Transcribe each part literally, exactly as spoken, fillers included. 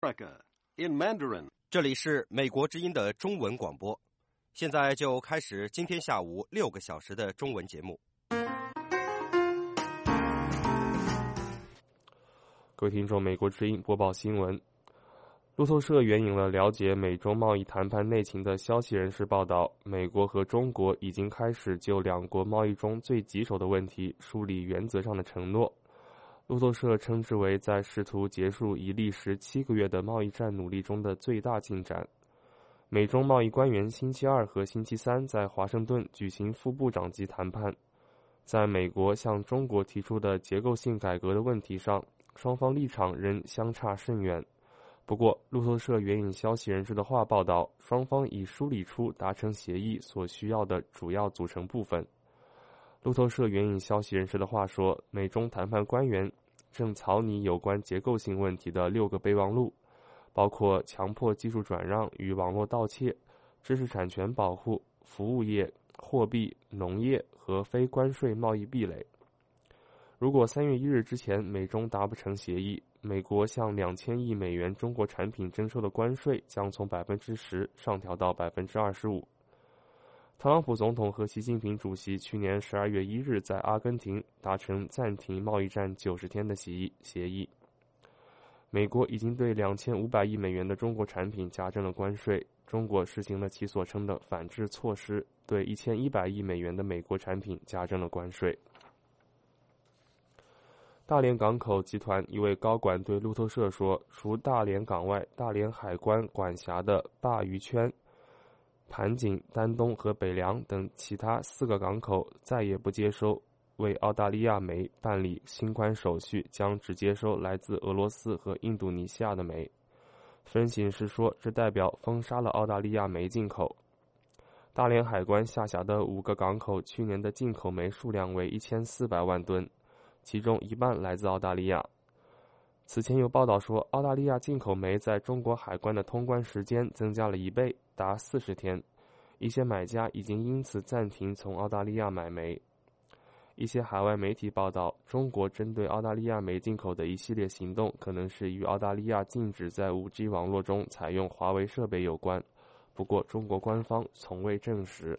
in Mandarin. 这里是美国之音的中文广播，现在就开始今天下午六个小时的中文节目。 各位听众，美国之音播报新闻。路透社援引了了解美中贸易谈判内情的消息人士报道，美国和中国已经开始就两国贸易中最棘手的问题树立原则上的承诺。路透社称之为在试图结束已历时七个月的贸易战努力中的最大进展。美中贸易官员星期二和星期三在华盛顿举行副部长级谈判，在美国向中国提出的结构性改革的问题上，双方立场仍相差甚远。不过，路透社援引消息人士的话报道，双方已梳理出达成协议所需要的主要组成部分。路透社援引消息人士的话说，美中谈判官员正草拟有关结构性问题的六个备忘录，包括强迫技术转让与网络盗窃、知识产权保护、服务业、货币、农业和非关税贸易壁垒。如果三月一日之前美中达不成协议，美国向两千亿美元中国产品征收的关税将从百分之十上调到百分之二十五。特朗普总统和习近平主席去年十二月一日在阿根廷达成暂停贸易战九十天的协议协议。美国已经对两千五百亿美元的中国产品加征了关税，中国实行了其所称的反制措施，对一千一百亿美元的美国产品加征了关税。大连港口集团一位高管对路透社说，除大连港外，大连海关管辖的鲅鱼圈、盘锦、丹东和北凉等其他四个港口再也不接收为澳大利亚煤办理清关手续，将只接收来自俄罗斯和印度尼西亚的煤。分析人士说，这代表封杀了澳大利亚煤进口。大连海关下辖的五个港口去年的进口煤数量为一千四百万吨，其中一半来自澳大利亚。此前有报道说，澳大利亚进口煤在中国海关的通关时间增加了一倍，达四十天。一些买家已经因此暂停从澳大利亚买煤。一些海外媒体报道，中国针对澳大利亚煤进口的一系列行动可能是与澳大利亚禁止在 五 G 网络中采用华为设备有关，不过中国官方从未证实。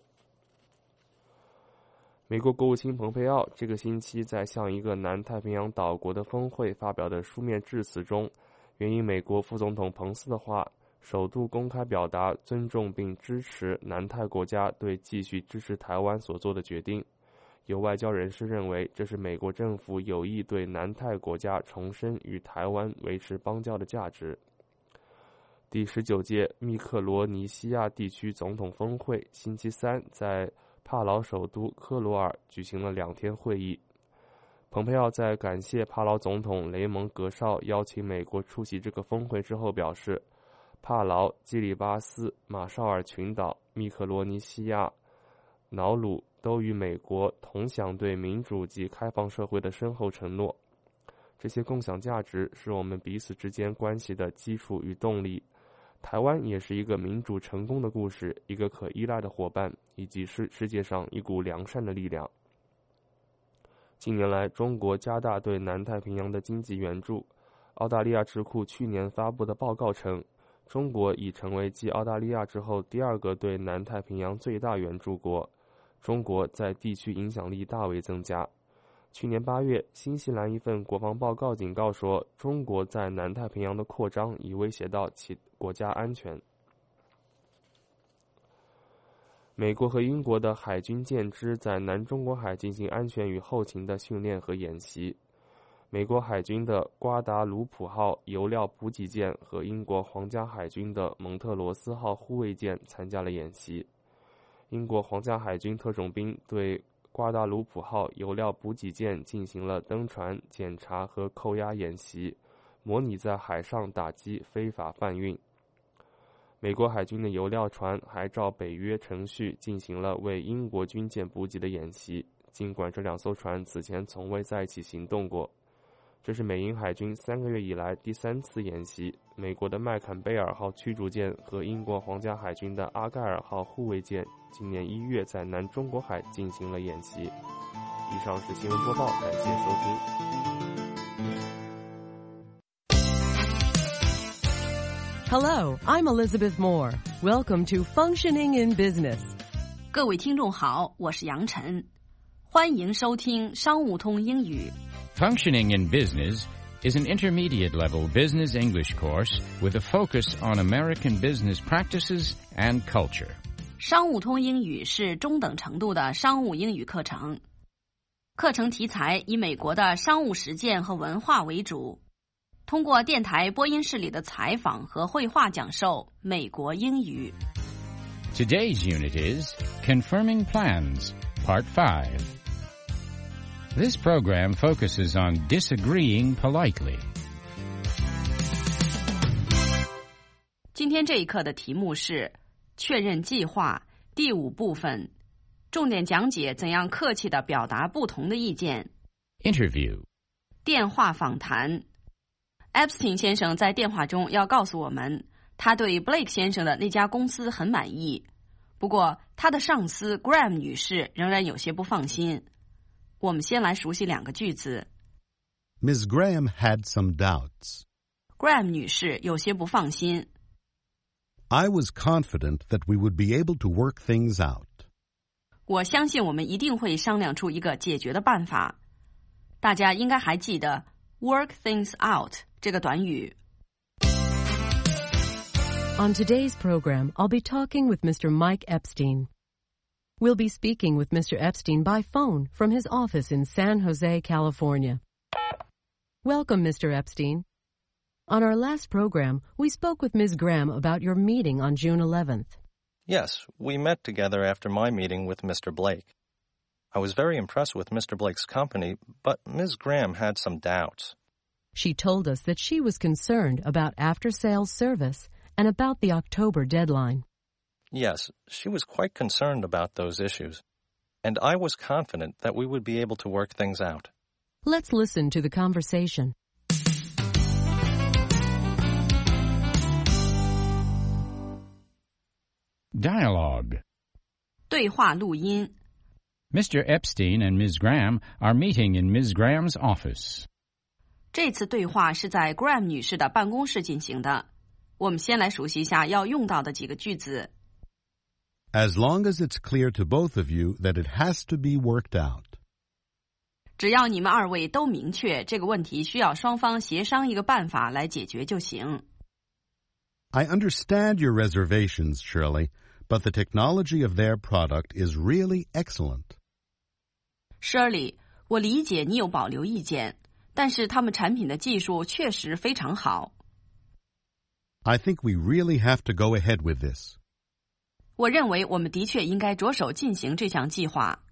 美国国务卿蓬佩奥这个星期在向一个南太平洋岛国的峰会发表的书面致辞中，援引美国副总统彭斯的话，首度公开表达尊重并支持南太国家对继续支持台湾所做的决定。有外交人士认为，这是美国政府有意对南太国家重申与台湾维持邦交的价值。第十九届密克罗尼西亚地区总统峰会星期三在帕劳首都科罗尔举行了两天会议。蓬佩奥在感谢帕劳总统雷蒙格绍邀请美国出席这个峰会之后表示，帕劳、基里巴斯、马绍尔群岛、密克罗尼西亚、瑙鲁都与美国同享对民主及开放社会的深厚承诺。这些共享价值是我们彼此之间关系的基础与动力。台湾也是一个民主成功的故事，一个可依赖的伙伴，以及是世界上一股良善的力量。近年来，中国加大对南太平洋的经济援助。澳大利亚智库去年发布的报告称，中国已成为继澳大利亚之后第二个对南太平洋最大援助国。中国在地区影响力大为增加。去年八月，新西兰一份国防报告警告说，中国在南太平洋的扩张已威胁到其国家安全。美国和英国的海军舰只在南中国海进行安全与后勤的训练和演习。美国海军的瓜达卢普号油料补给舰和英国皇家海军的蒙特罗斯号护卫舰参加了演习。英国皇家海军特种兵对瓜达卢普号油料补给舰进行了登船、检查和扣押演习，模拟在海上打击非法贩运。美国海军的油料船还照北约程序进行了为英国军舰补给的演习，尽管这两艘船此前从未在一起行动过。这是美英海军三个月以来第三次演习。美国的麦坎贝尔号驱逐舰和英国皇家海军的阿盖尔号护卫舰今年一月在南中国海进行了演习。以上是新闻播报，感谢收听。 Hello, I'm Elizabeth Moore. Welcome to Functioning in Business. 各位听众好，我是杨晨，欢迎收听商务通英语。 Functioning in Business is an intermediate-level business English course with a focus on American business practices and culture. 商务通英语是中等程度的商务英语课程，课程题材以美国的商务实践和文化为主，通过电台播音室里的采访和绘画讲授美国英语。 Today's unit is Confirming Plans, Part five. This program focuses on disagreeing politely. 今天这一课的题目是确认计划第五部分，重点讲解怎样客气地表达不同的意见。 Interview. 电话访谈。Epstein 先生在电话中要告诉我们，他对 Blake 先生的那家公司很满意，不过他的上司 Graham 女士仍然有些不放心。我们先来熟悉两个句子。 Miz Graham had some doubts. Graham 女士有些不放心。 I was confident that we would be able to work things out. 我相信我们一定会商量出一个解决的办法。大家应该还记得 work things out 这个短语。 On today's program, I'll be talking with Mister Mike Epstein. We'll be speaking with Mister Epstein by phone from his office in San Jose, California. Welcome, Mister Epstein. On our last program, we spoke with Miz Graham about your meeting on June eleventh. Yes, we met together after my meeting with Mister Blake. I was very impressed with Mister Blake's company, but Miz Graham had some doubts. She told us that she was concerned about after-sales service and about the October deadline. Yes, she was quite concerned about those issues, and I was confident that we would be able to work things out. Let's listen to the conversation. Dialogue. 对话录音。 Mister Epstein and Miz Graham are meeting in Miz Graham's office. 这次对话是在 Graham 女士的办公室进行的。我们先来熟悉一下要用到的几个句子。 As long as it's clear to both of you that it has to be worked out. 只要你们二位都明确这个问题需要双方协商一个办法来解决就行。 I understand your reservations, Shirley, but the technology of their product is really excellent. Shirley, 我理解你有保留意见，但是他们产品的技术确实非常好。 I think we really have to go ahead with this. 我认为我们的确应该着手进行这项计划。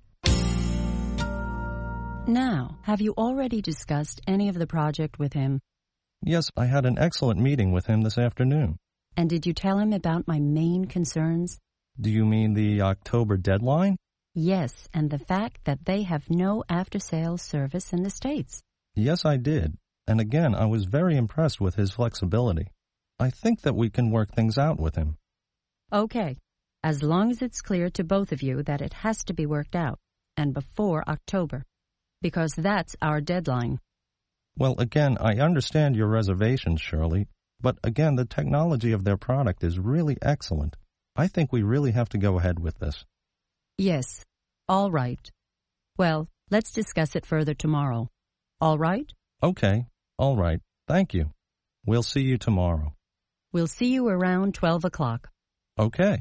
Now, have you already discussed any of the project with him? Yes, I had an excellent meeting with him this afternoon. And did you tell him about my main concerns? Do you mean the October deadline? Yes, and the fact that they have no after-sales service in the States. Yes, I did. And again, I was very impressed with his flexibility. I think that we can work things out with him. Okay, as long as it's clear to both of you that it has to be worked out, and before October, because that's our deadline. Well, again, I understand your reservations, Shirley, but again, the technology of their product is really excellent. I think we really have to go ahead with this. Yes, all right. Well, let's discuss it further tomorrow. All right? Okay, all right. Thank you. We'll see you tomorrow. We'll see you around twelve o'clock. Okay.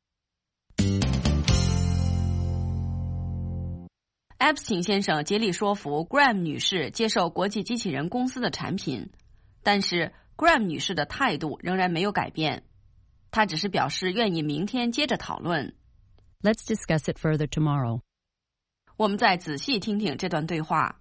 Epstein 先生竭力说服 Graham 女士接受国际机器人公司的产品，但是 Graham 女士的态度仍然没有改变，她只是表示愿意明天接着讨论。 Let's discuss it further tomorrow. 我们再仔细听听这段对话。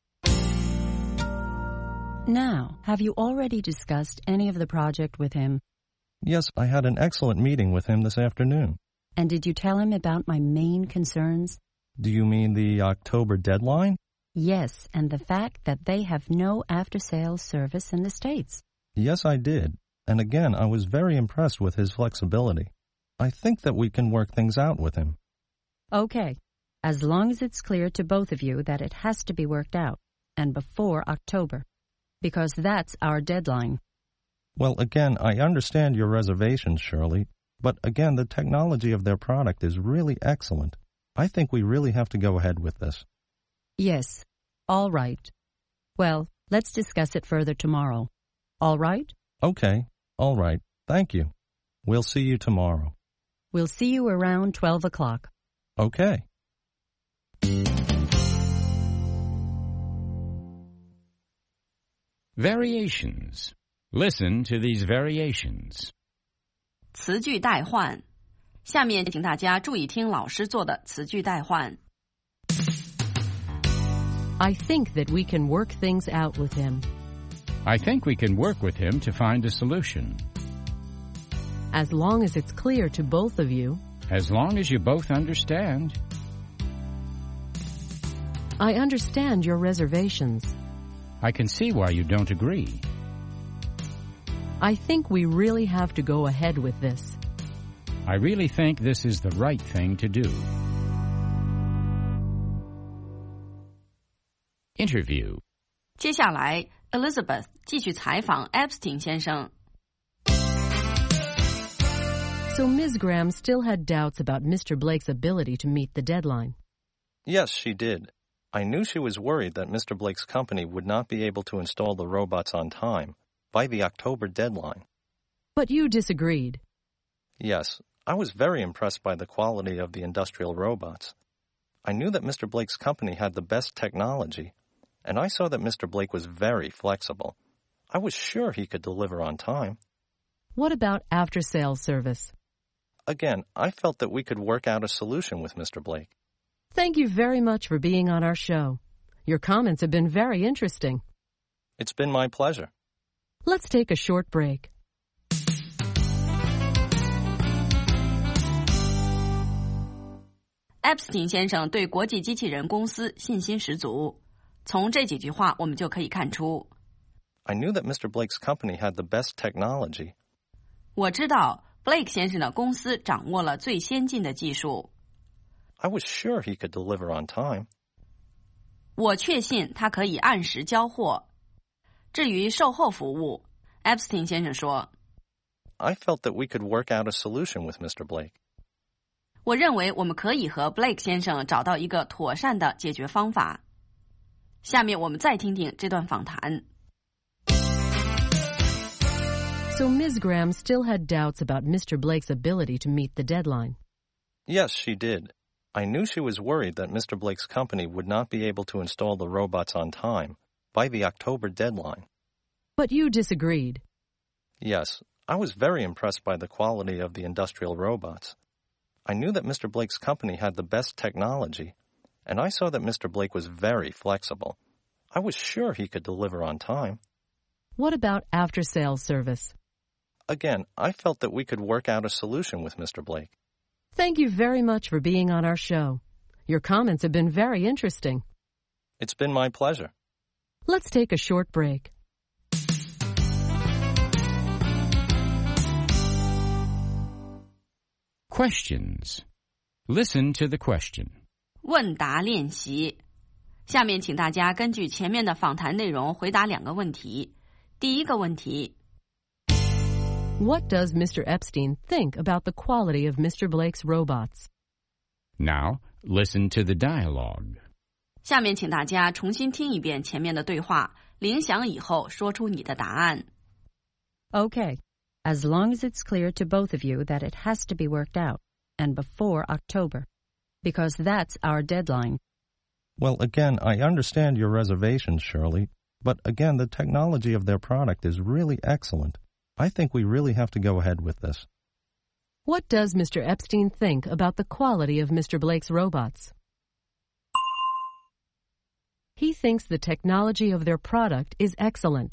Now, have you already discussed any of the project with him? Yes, I had an excellent meeting with him this afternoon. And did you tell him about my main concerns? Do you mean the October deadline? Yes, and the fact that they have no after-sales service in the States. Yes, I did. And again, I was very impressed with his flexibility. I think that we can work things out with him. Okay, as long as it's clear to both of you that it has to be worked out, and before October, because that's our deadline. Well, again, I understand your reservations, Shirley, but again, the technology of their product is really excellent. I think we really have to go ahead with this. Yes. All right. Well, let's discuss it further tomorrow. All right? Okay. All right. Thank you. We'll see you tomorrow. We'll see you around twelve o'clock. Okay. Variations. Listen to these variations. 词句代换。下面请大家注意听老师做的词句代换。 I think that we can work things out with him. I think we can work with him to find a solution. As long as it's clear to both of you. As long as you both understand. I understand your reservations. I can see why you don't agree. I think we really have to go ahead with this. I really think this is the right thing to do. Interview. 接下来 Elizabeth 继续采访 Epstein 先生。 So Miz Graham still had doubts about Mister Blake's ability to meet the deadline. Yes, she did. I knew she was worried that Mister Blake's company would not be able to install the robots on time, by the October deadline. But you disagreed. Yes, I was very impressed by the quality of the industrial robots. I knew that Mister Blake's company had the best technology, and I saw that Mister Blake was very flexible. I was sure he could deliver on time. What about after-sales service? Again, I felt that we could work out a solution with Mister Blake. Thank you very much for being on our show. Your comments have been very interesting. It's been my pleasure. Let's take a short break. Epstein 先生对国际机器人公司信心十足。从这几句话我们就可以看出 I knew that Mister Blake's company had the best technology. 我知道 Blake 先生的公司掌握了最先进的技术。 I was sure he could deliver on time. 我确信他可以按时交货。至于售后服务 Epstein 先生说 I felt that we could work out a solution with Mister Blake. 我认为我们可以和 Blake 先生找到一个妥善的解决方法。下面我们再听听这段访谈。 So Miz Graham still had doubts about Mister Blake's ability to meet the deadline. Yes, she did. I knew she was worried that Mister Blake's company would not be able to install the robots on time, by the October deadline. But you disagreed. Yes, I was very impressed by the quality of the industrial robots. I knew that Mister Blake's company had the best technology, and I saw that Mister Blake was very flexible. I was sure he could deliver on time. What about after-sales service? Again, I felt that we could work out a solution with Mister Blake. Thank you very much for being on our show. Your comments have been very interesting. It's been my pleasure. Let's take a short break. Questions. Listen to the question. 问答练习。下面请大家根据前面的访谈内容回答两个问题。第一个问题 What does Mister Epstein think about the quality of Mister Blake's robots? Now, listen to the dialogue. 下面请大家重新听一遍前面的对话，铃响以后说出你的答案。 Okay. As long as it's clear to both of you that it has to be worked out, and before October, because that's our deadline. Well, again, I understand your reservations, Shirley, but again, the technology of their product is really excellent. I think we really have to go ahead with this. What does Mister Epstein think about the quality of Mister Blake's robots? He thinks the technology of their product is excellent.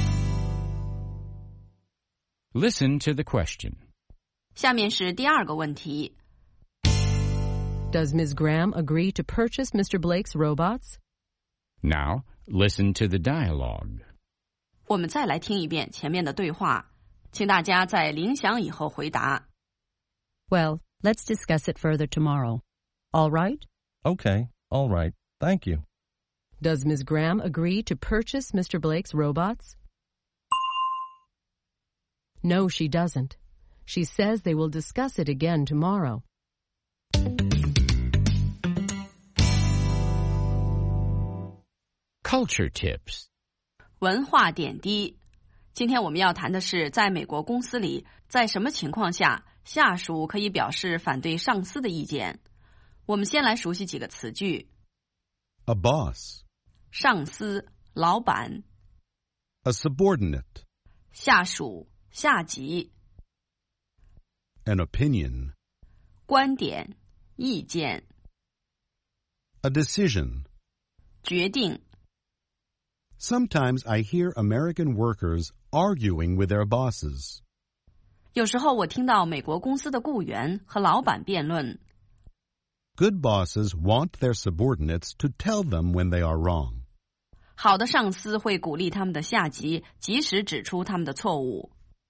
Listen to the question. 下面是第二个问题 Does Miz Graham agree to purchase Mister Blake's robots? Now, listen to the dialogue. 我们再来听一遍前面的对话，请大家在铃响以后回答。 Well, let's discuss it further tomorrow. All right? Okay, all right, thank you. Does Miz Graham agree to purchase Mister Blake's robots? No, she doesn't. She says they will discuss it again tomorrow. Culture tips. 文化点滴。今天我们要谈的是，在美国公司里，在什么情况下下属可以表示反对上司的意见？我们先来熟悉几个词句。 A boss. 上司、老板。 A subordinate. 下属、下级。 An opinion. 观点、意见。 A decision. 决定。 Sometimes I hear American workers arguing with their bosses. 有时候我听到美国公司的雇员和老板辩论。 Good bosses want their subordinates to tell them when they are wrong. 好的上司会鼓励他们的下级及时指出他们的错误。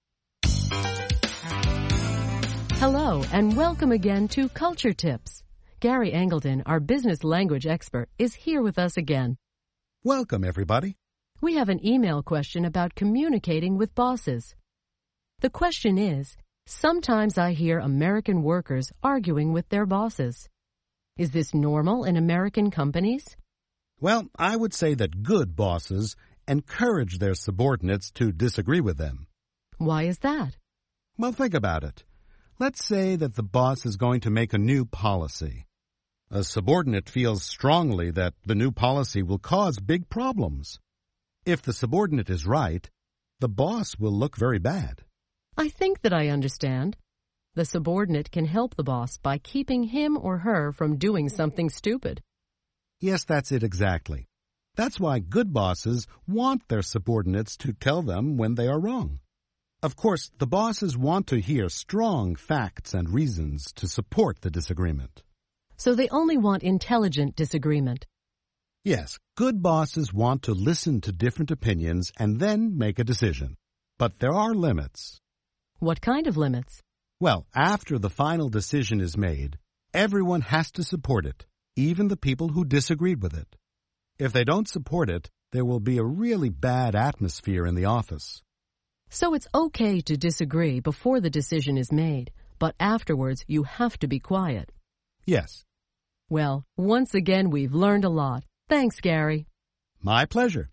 Hello, and welcome again to Culture Tips. Gary Angleton, our business language expert, is here with us again. Welcome, everybody. We have an email question about communicating with bosses. The question is, sometimes I hear American workers arguing with their bosses. Is this normal in American companies? Well, I would say that good bosses encourage their subordinates to disagree with them. Why is that? Well, think about it. Let's say that the boss is going to make a new policy. A subordinate feels strongly that the new policy will cause big problems. If the subordinate is right, the boss will look very bad. I think that I understand. The subordinate can help the boss by keeping him or her from doing something stupid. Yes, that's it exactly. That's why good bosses want their subordinates to tell them when they are wrong. Of course, the bosses want to hear strong facts and reasons to support the disagreement. So they only want intelligent disagreement. Yes, good bosses want to listen to different opinions and then make a decision. But there are limits. What kind of limits? Well, after the final decision is made, everyone has to support it, even the people who disagreed with it. If they don't support it, there will be a really bad atmosphere in the office. So it's okay to disagree before the decision is made, but afterwards you have to be quiet. Yes. Well, once again we've learned a lot. Thanks, Gary. My pleasure.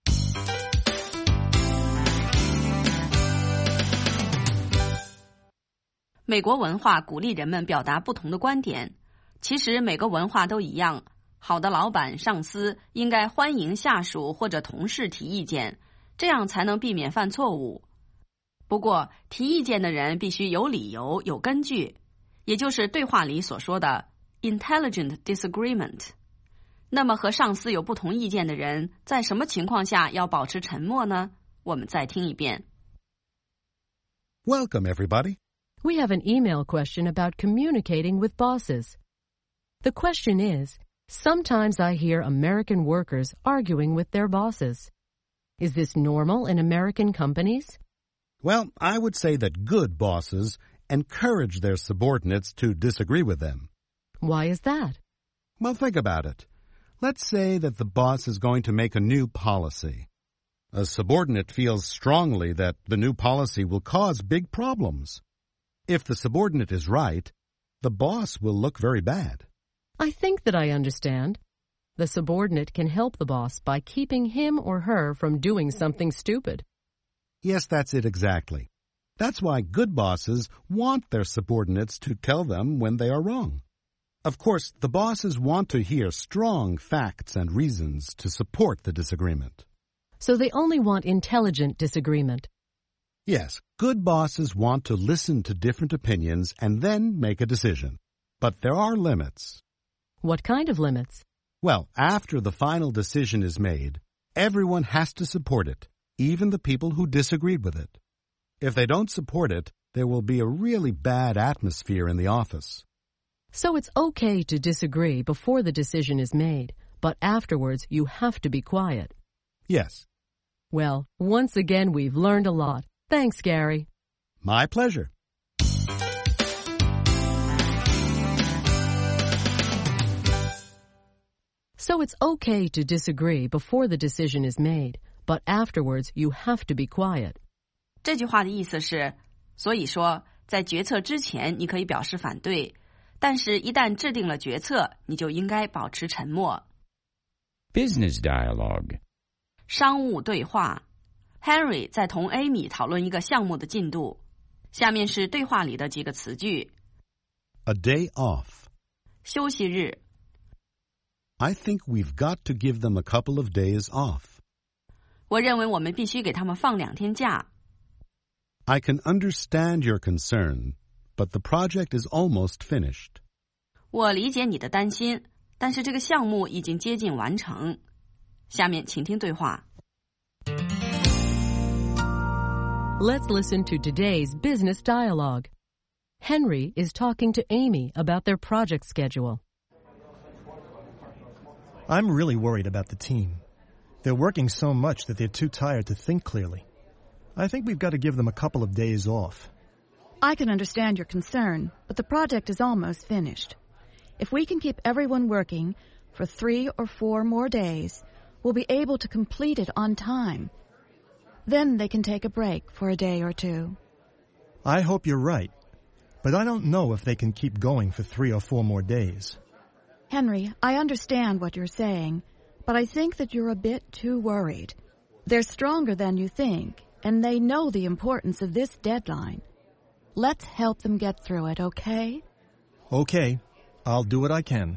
美国文化鼓励人们表达不同的观点。其实每个文化都一样，好的老板、上司应该欢迎下属或者同事提意见，这样才能避免犯错误。不过，提意见的人必须有理由、有根据，也就是对话里所说的 intelligent disagreement。那么和上司有不同意见的人，在什么情况下要保持沉默呢？我们再听一遍。 Welcome, everybody. We have an email question about communicating with bosses. The question is, sometimes I hear American workers arguing with their bosses. Is this normal in American companies? Well, I would say that good bosses encourage their subordinates to disagree with them. Why is that? Well, think about it. Let's say that the boss is going to make a new policy. A subordinate feels strongly that the new policy will cause big problems. If the subordinate is right, the boss will look very bad. I think that I understand. The subordinate can help the boss by keeping him or her from doing something stupid. Yes, that's it exactly. That's why good bosses want their subordinates to tell them when they are wrong. Of course, the bosses want to hear strong facts and reasons to support the disagreement. So they only want intelligent disagreement. Yes, good bosses want to listen to different opinions and then make a decision. But there are limits. What kind of limits? Well, after the final decision is made, everyone has to support it, even the people who disagreed with it. If they don't support it, there will be a really bad atmosphere in the office. So it's okay to disagree before the decision is made, but afterwards you have to be quiet. Yes. Well, once again we've learned a lot. Thanks, Gary. My pleasure. So it's okay to disagree before the decision is made, but afterwards you have to be quiet. 这句话的意思是，所以说，在决策之前你可以表示反对，但是一旦制定了决策，你就应该保持沉默。 Business dialogue. 商务对话。Henry 在同 Amy 讨论一个项目的进度。下面是对话里的几个词句。 A day off. 休息日。 I think we've got to give them a couple of days off. 我认为我们必须给他们放两天假。 I can understand your concern, but the project is almost finished. 我理解你的担心，但是这个项目已经接近完成。下面请听对话。 Let's listen to today's business dialogue. Henry is talking to Amy about their project schedule. I'm really worried about the team. They're working so much that they're too tired to think clearly. I think we've got to give them a couple of days off. I can understand your concern, but the project is almost finished. If we can keep everyone working for three or four more days, we'll be able to complete it on time. Then they can take a break for a day or two. I hope you're right, but I don't know if they can keep going for three or four more days. Henry, I understand what you're saying, but I think that you're a bit too worried. They're stronger than you think, and they know the importance of this deadline. Let's help them get through it, okay? Okay, I'll do what I can.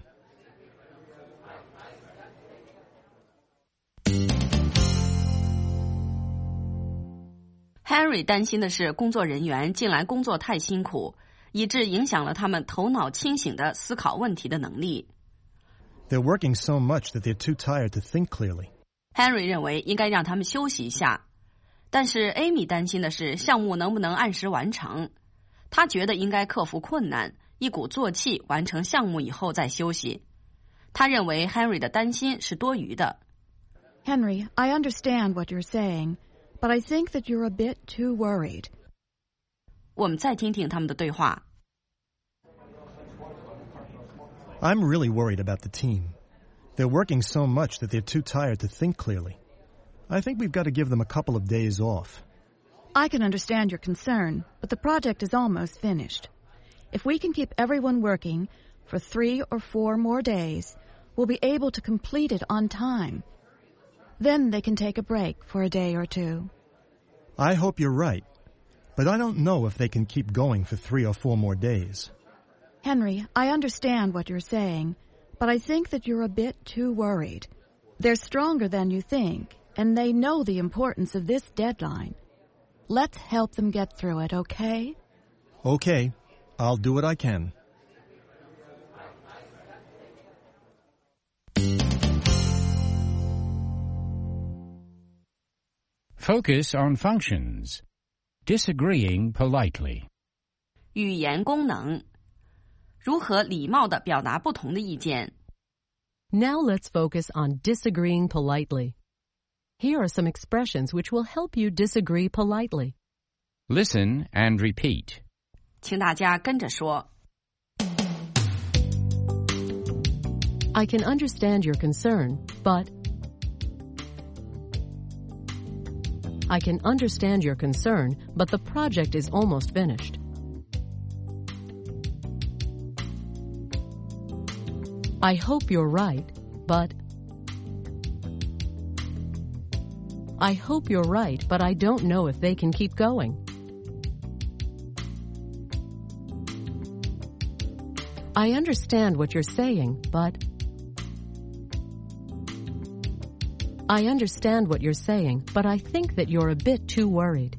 Henry 担心的是工作人员近来工作太辛苦，以致影响了他们头脑清醒地思考问题的能力。 They're working so much that they're too tired to think clearly. Henry 认为应该让他们休息一下，但是 Amy 担心的是项目能不能按时完成。他觉得应该克服困难，一鼓作气完成项目以后再休息。他认为 Henry 的担心是多余的。 Henry, I understand what you're saying, but I think that you're a bit too worried. 我们再听听他们的对话。 I'm really worried about the team. They're working so much that they're too tired to think clearly. I think we've got to give them a couple of days off. I can understand your concern, but the project is almost finished. If we can keep everyone working for three or four more days, we'll be able to complete it on time. Then they can take a break for a day or two. I hope you're right, but I don't know if they can keep going for three or four more days. Henry, I understand what you're saying, but I think that you're a bit too worried. They're stronger than you think, and they know the importance of this deadline. Let's help them get through it, okay? Okay, I'll do what I can. Focus on functions. Disagreeing politely. 语言功能。如何礼貌地表达不同的意见。 Now let's focus on disagreeing politely. Here are some expressions which will help you disagree politely. Listen and repeat. 请大家跟着说。 I can understand your concern, but I can understand your concern, but the project is almost finished. I hope you're right, but I hope you're right, but I don't know if they can keep going. I understand what you're saying, but I understand what you're saying, but I think that you're a bit too worried.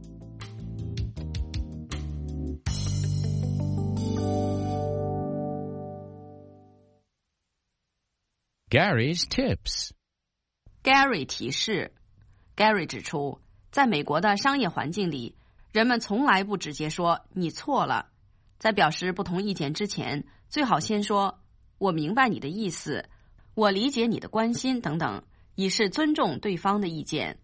Gary's tips. Gary 提示 Gary 指出，在美国的商业环境里，人们从来不直接说你错了。在表示不同意见之前，最好先说我明白你的意思，我理解你的关心等等，以示尊重对方的意见。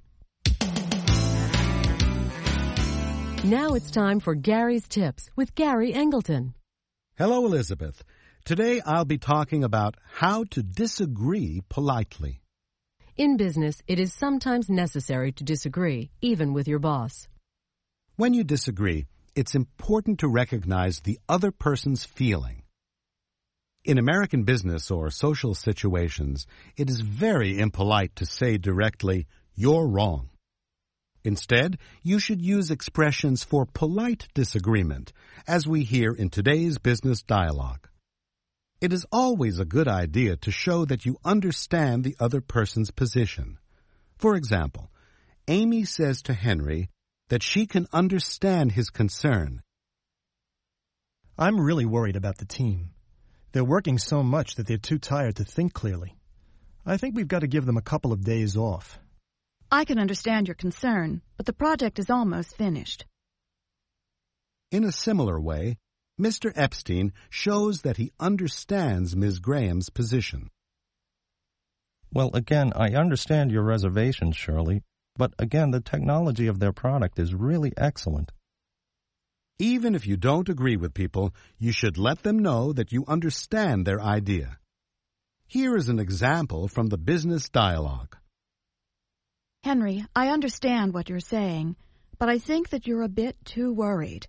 Now it's time for Gary's Tips with Gary Engleton. Hello, Elizabeth. Today I'll be talking about how to disagree politely. In business, it is sometimes necessary to disagree, even with your boss. When you disagree, it's important to recognize the other person's feeling. In American business or social situations, it is very impolite to say directly, "You're wrong." Instead, you should use expressions for polite disagreement, as we hear in today's business dialogue. It is always a good idea to show that you understand the other person's position. For example, Amy says to Henry that she can understand his concern. I'm really worried about the team. They're working so much that they're too tired to think clearly. I think we've got to give them a couple of days off. I can understand your concern, but the project is almost finished. In a similar way, Mister Epstein shows that he understands Miz Graham's position. Well, again, I understand your reservations, Shirley, but again, the technology of their product is really excellent. Even if you don't agree with people, you should let them know that you understand their idea. Here is an example from the business dialogue. Henry, I understand what you're saying, but I think that you're a bit too worried.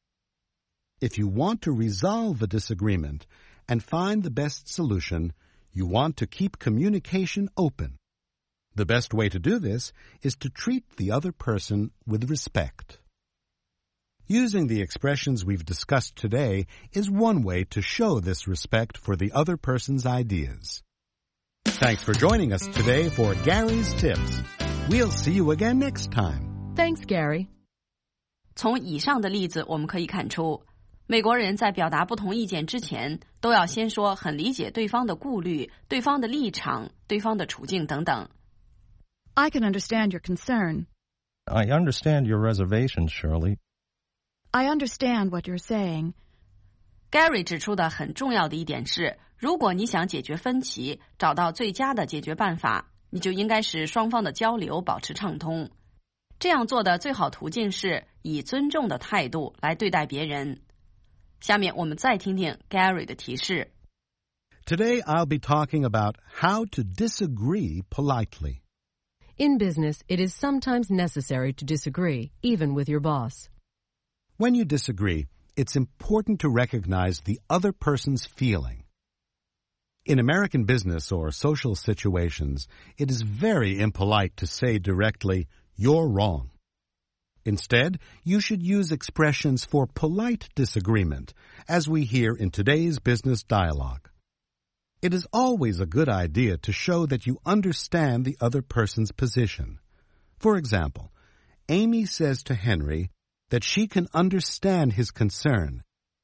If you want to resolve a disagreement and find the best solution, you want to keep communication open. The best way to do this is to treat the other person with respect. Using the expressions we've discussed today is one way to show this respect for the other person's ideas. Thanks for joining us today for Gary's Tips. We'll see you again next time. Thanks, Gary. 从以上的例子我们可以看出，美国人在表达不同意见之前，都要先说很理解对方的顾虑、对方的立场、对方的处境等等。 I can understand your concern. I understand your reservations, Shirley. I understand what you're saying. Gary 指出的很重要的一点是，如果你想解决分歧，找到最佳的解决办法，你就应该使双方的交流保持畅通。这样做的最好途径是以尊重的态度来对待别人。下面我们再听听 Gary 的提示。 Today I'll be talking about how to disagree politely. In business, it is sometimes necessary to disagree, even with your boss. When you disagree, it's important to recognize the other person's feeling. In American business or social situations, it is very impolite to say directly, "You're wrong." Instead, you should use expressions for polite disagreement, as we hear in today's business dialogue. It is always a good idea to show that you understand the other person's position. For example, Amy says to Henry that she can understand his concern.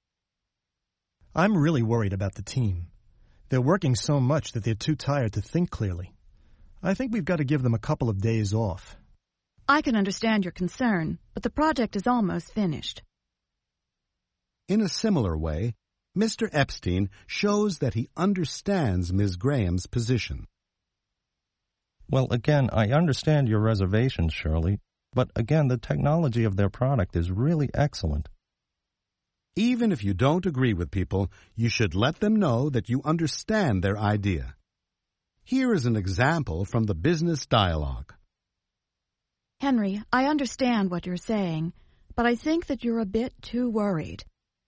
I'm really worried about the team. They're working so much that they're too tired to think clearly. I think we've got to give them a couple of days off. I can understand your concern, but the project is almost finished. In a similar way, Mister Epstein shows that he understands Miz Graham's position. Well, again, I understand your reservations, Shirley, but again, the technology of their product is really excellent. Even if you don't agree with people, you should let them know that you understand their idea. Here is an example from the business dialogue. Henry, I understand what you're saying, but I think that you're a bit too worried.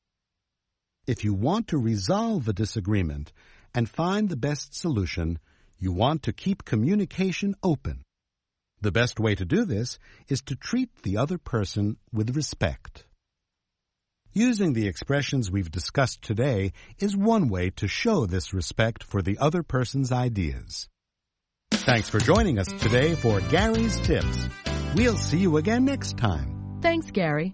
If you want to resolve a disagreement and find the best solution, you want to keep communication open. The best way to do this is to treat the other person with respect. Using the expressions we've discussed today is one way to show this respect for the other person's ideas. Thanks for joining us today for Gary's Tips. We'll see you again next time. Thanks, Gary.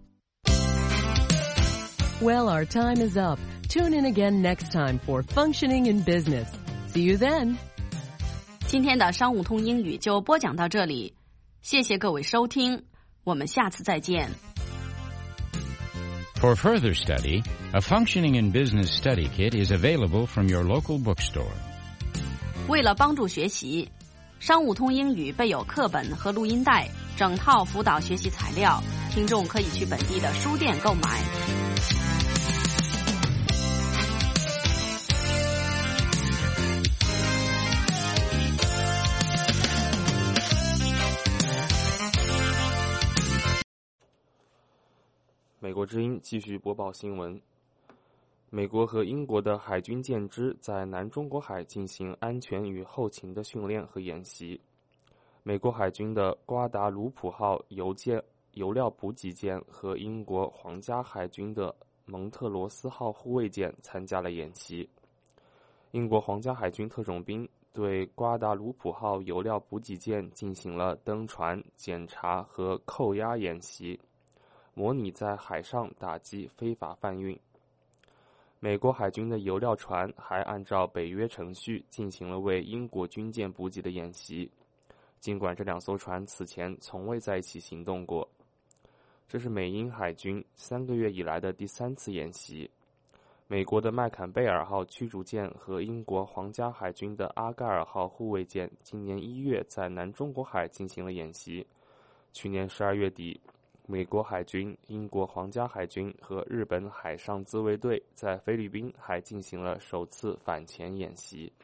Well, our time is up. Tune in again next time for Functioning in Business. See you then. 今天的商务通英语就播讲到这里，谢谢各位收听，我们下次再见。 For further study, a Functioning in Business study kit is available from your local bookstore. 为了帮助学习，商务通英语备有课本和录音带，整套辅导学习材料，听众可以去本地的书店购买。 国之音继续播报新闻。美国和英国的海军舰只在南中国海进行安全与后勤的训练和演习。美国海军的瓜达卢普号油舰、油料补给舰和英国皇家海军的蒙特罗斯号护卫舰参加了演习。英国皇家海军特种兵对瓜达卢普号油料补给舰进行了登船、检查和扣押演习，模拟在海上打击非法贩运。美国海军的油料船还按照北约程序进行了为英国军舰补给的演习，尽管这两艘船此前从未在一起行动过。这是美英海军三个月以来的第三次演习。美国的麦坎贝尔号驱逐舰和英国皇家海军的阿盖尔号护卫舰今年一月在南中国海进行了演习。去年十二月底，美国海军、英国皇家海军和日本海上自卫队在菲律宾还进行了首次反潜演习。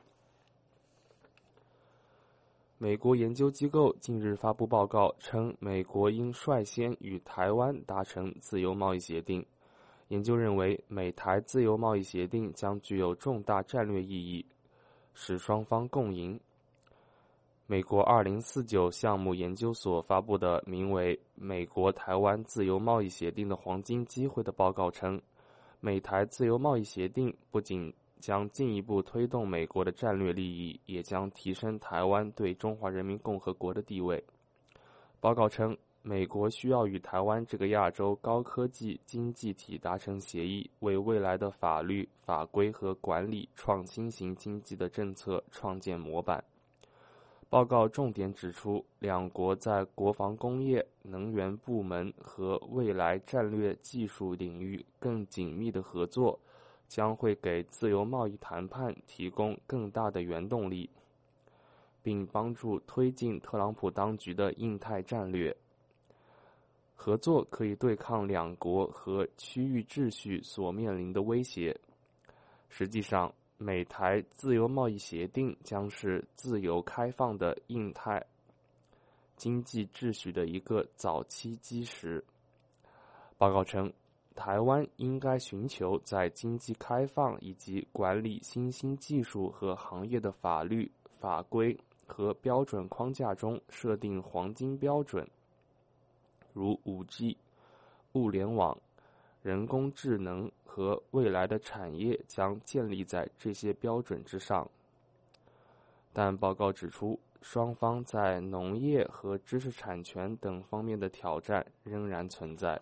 美国研究机构近日发布报告称，美国应率先与台湾达成自由贸易协定。研究认为，美台自由贸易协定将具有重大战略意义，使双方共赢。美国二零四九项目研究所发布的名为《美国台湾自由贸易协定的黄金机会》的报告称，美台自由贸易协定不仅将进一步推动美国的战略利益，也将提升台湾对中华人民共和国的地位。报告称，美国需要与台湾这个亚洲高科技经济体达成协议，为未来的法律、法规和管理创新型经济的政策创建模板。报告重点指出，两国在国防工业、能源部门和未来战略技术领域更紧密的合作，将会给自由贸易谈判提供更大的原动力，并帮助推进特朗普当局的印太战略。合作可以对抗两国和区域秩序所面临的威胁。实际上，美台自由贸易协定将是自由开放的印太经济秩序的一个早期基石。报告称，台湾应该寻求在经济开放以及管理新兴技术和行业的法律、法规和标准框架中设定黄金标准，如 五 G、物联网、人工智能和未来的产业将建立在这些标准之上。但报告指出，双方在农业和知识产权等方面的挑战仍然存在。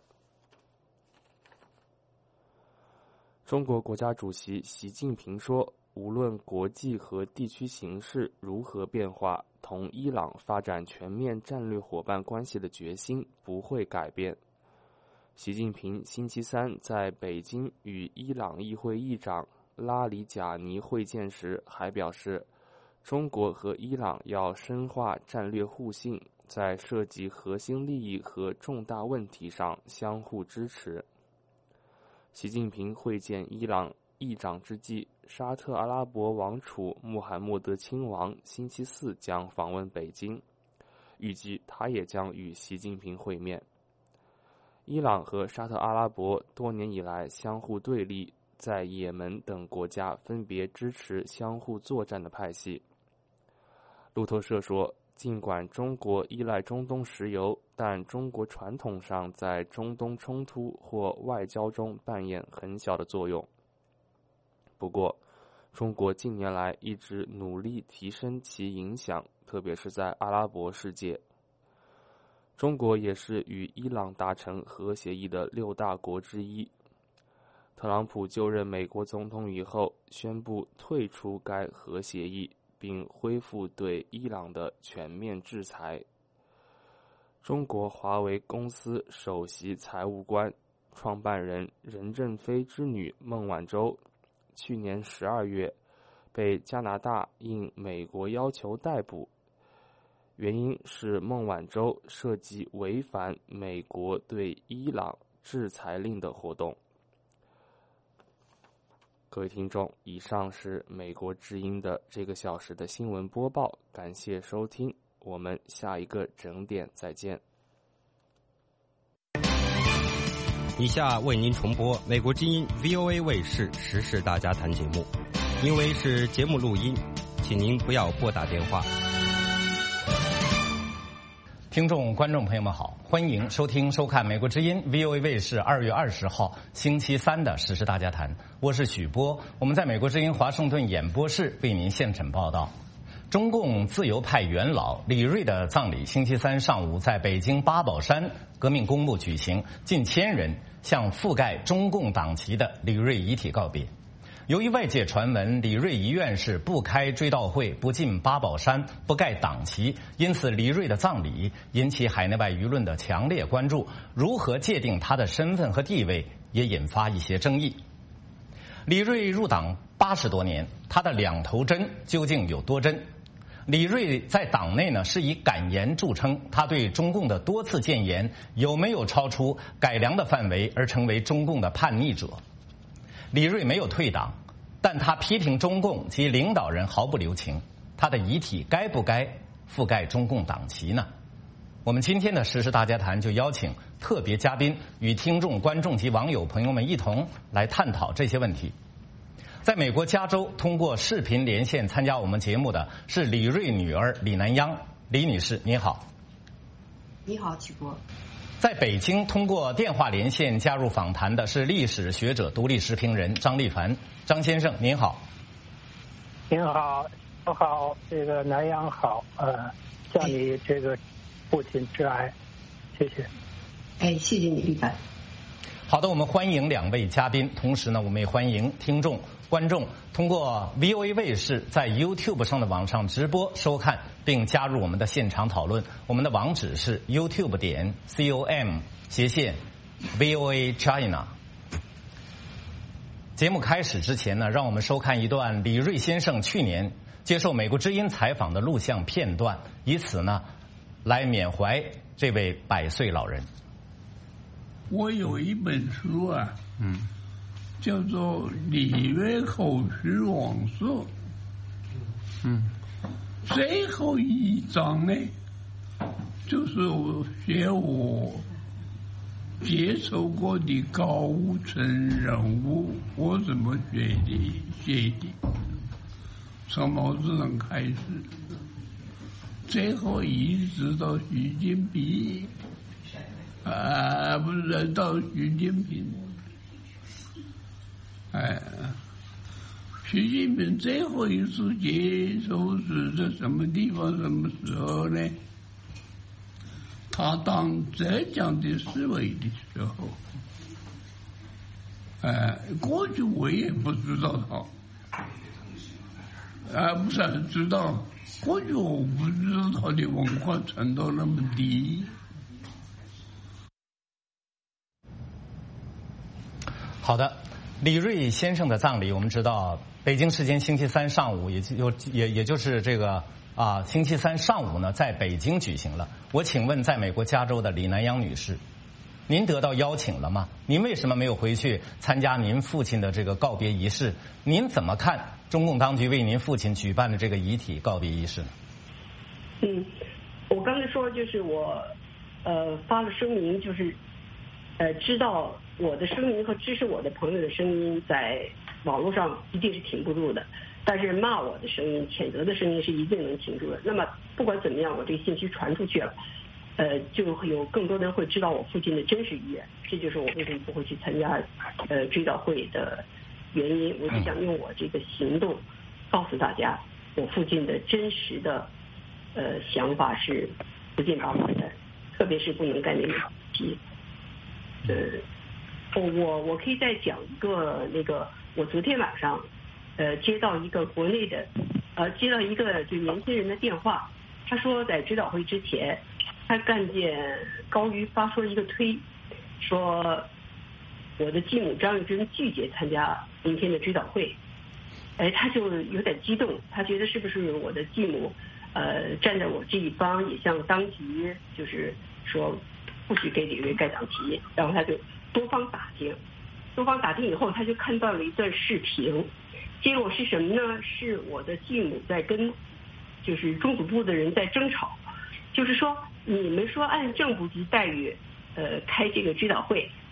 中国国家主席习近平说，无论国际和地区形势如何变化，同伊朗发展全面战略伙伴关系的决心不会改变。习近平星期三在北京与伊朗议会议长拉里贾尼会见时还表示，中国和伊朗要深化战略互信，在涉及核心利益和重大问题上相互支持。习近平会见伊朗议长之际，沙特阿拉伯王储穆罕默德亲王星期四将访问北京，预计他也将与习近平会面。伊朗和沙特阿拉伯多年以来相互对立，在也门等国家分别支持相互作战的派系。路透社说，尽管中国依赖中东石油，但中国传统上在中东冲突或外交中扮演很小的作用。不过，中国近年来一直努力提升其影响，特别是在阿拉伯世界。中国也是与伊朗达成核协议的六大国之一。特朗普就任美国总统以后，宣布退出该核协议，并恢复对伊朗的全面制裁。中国华为公司首席财务官、创办人任正非之女孟晚舟，去年十二月被加拿大应美国要求逮捕，原因是孟晚舟涉及违反美国对伊朗制裁令的活动。各位听众，以上是美国之音的这个小时的新闻播报，感谢收听，我们下一个整点再见。 以下为您重播美国之音 V O A 卫视时事大家谈节目，因为是节目录音，请您不要拨打电话。 听众、观众朋友们好，欢迎收听、收看美国之音 V O A 卫视二月二十号星期三的时事大家谈，我是许波，我们在美国之音华盛顿演播室为您现场报道。中共自由派元老李瑞的葬礼星期三上午在北京八宝山革命公墓举行，近千人向覆盖中共党旗的李瑞遗体告别。由于外界传闻李瑞遗愿是不开追悼会、不进八宝山、不盖党旗，因此李瑞的葬礼引起海内外舆论的强烈关注，如何界定他的身份和地位也引发一些争议。李瑞入党八十多年，他的两头针究竟有多针？李瑞在党内呢是以敢言著称，他对中共的多次谏言有没有超出改良的范围而成为中共的叛逆者？李瑞没有退党，但他批评中共及领导人毫不留情，他的遗体该不该覆盖中共党旗呢？我们今天的时事大家谈就邀请特别嘉宾与听众、观众及网友朋友们一同来探讨这些问题。在美国加州通过视频连线参加我们节目的是李瑞女儿李南央，李女士你好。 你好，曲波。 在北京通过电话连线加入访谈的是历史学者、独立时评人张立凡，张先生您好。 您好，我好，这个南阳好，呃，向你这个父亲致哀，谢谢。 哎，谢谢你，立凡。 好的，我们欢迎两位嘉宾，同时呢，我们也欢迎听众、观众通过 V O A 卫视在 YouTube 上的网上直播收看，并加入我们的现场讨论。我们的网址是 YouTube 点 com 斜线 V O A China。节目开始之前呢，让我们收看一段李瑞先生去年接受美国之音采访的录像片段，以此呢来缅怀这位百岁老人。 我有一本书啊，嗯，叫做《李瑞口述往事》，嗯，最后一章呢，就是我写我接触过的高层人物，我怎么写的写的，从毛泽东开始，最后一直到习近平。啊，不是到习近平，哎，习近平最后一次接受是在什么地方、什么时候呢？他当浙江的市委的时候，哎，过去我也不知道他，啊，不是知道，过去我不知道他的文化程度那么低。 好的，李瑞先生的葬礼，我们知道北京时间星期三上午，也就也也就是这个啊星期三上午呢，在北京举行了。我请问，在美国加州的李南央女士，您得到邀请了吗？您为什么没有回去参加您父亲的这个告别仪式？您怎么看中共当局为您父亲举办的这个遗体告别仪式呢？ 嗯，我刚才说就是我呃发了声明，就是呃知道。我的声音和支持我的朋友的声音在网络上一定是停不住的，但是骂我的声音、谴责的声音是一定能停住的。那么不管怎么样，我这个信息传出去了，呃，就会有更多人会知道我父亲的真实意愿。这就是我为什么不会去参加呃追悼会的原因。我就想用我这个行动告诉大家，我父亲的真实的呃想法是不进八宝山，特别是不能干那个题，呃。我我可以再讲一个那个，我昨天晚上，呃，接到一个国内的，呃，接到一个就年轻人的电话，他说在追悼会之前，他看见高瑜发出了一个推，说我的继母张玉珍拒绝参加明天的追悼会，哎，他就有点激动，他觉得是不是我的继母，呃，站在我这一方，也向当局就是说不许给李瑞盖党旗，然后他就。多方打听，多方打听以后，他就看到了一段视频，结果是什么呢？是我的继母在跟就是中组部的人在争吵，就是说你们说按正部级待遇呃开这个追悼会，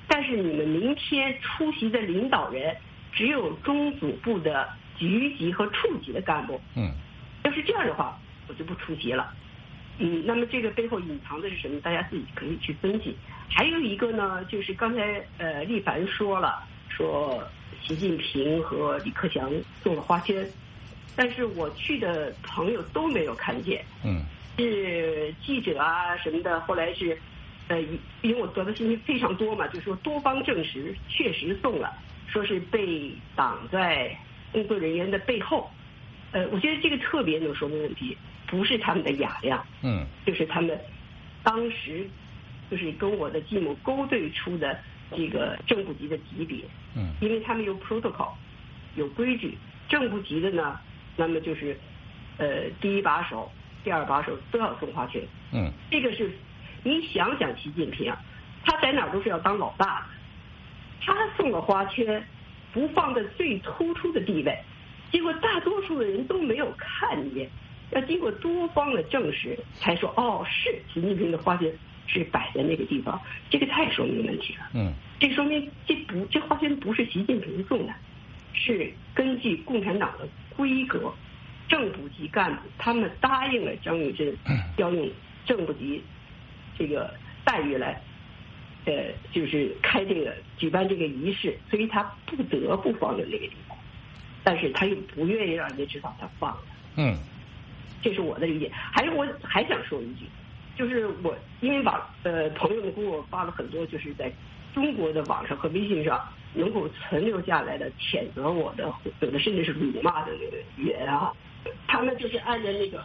但是你们明天出席的领导人只有中组部的局级和处级的干部。 嗯， 要是这样的话，我就不出席了。嗯，那么这个背后隐藏的是什么？大家自己可以去分析。还有一个呢，就是刚才呃丽凡说了，说习近平和李克强送了花圈，但是我去的朋友都没有看见。 嗯， 是记者啊什么的，后来是。呃，因为我得的信息非常多嘛，就说多方证实确实送了，说是被挡在工作人员的背后。呃，我觉得这个特别能说明问题，不是他们的雅量， 嗯， 就是他们当时就是跟我的继母勾兑出的这个正部级的级别， 嗯， 因为他们有 protocol 有规矩，正部级的呢，那么就是呃第一把手、第二把手都要送花圈， 嗯， 这个是。你想想习近平，他在哪儿都是要当老大的，他送了花圈，不放在最突出的地位，结果大多数的人都没有看见，要经过多方的证实才说哦，是习近平的花圈是摆在那个地方，这个太说明问题了。 嗯， 这说明这不这花圈不是习近平送的，是根据共产党的规格，正部级干部他们答应了张玉珍要用正部级。这个待遇来，呃，就是开这个举办这个仪式，所以他不得不放在那个地方，但是他又不愿意让人家知道他放了。 嗯， 这是我的理解。还有我还想说一句，就是我因为网呃朋友们给我发了很多，就是在中国的网上和微信上能够存留下来的谴责我的，有的甚至是辱骂的那个语言啊，他们就是按照那个，